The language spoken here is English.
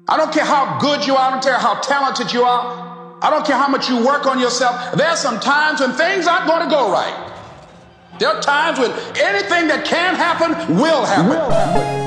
I don't care how good you are. I don't care how talented you are. I don't care how much you work on yourself. There are some times when things aren't going to go right. There are times when anything that can happen will happen.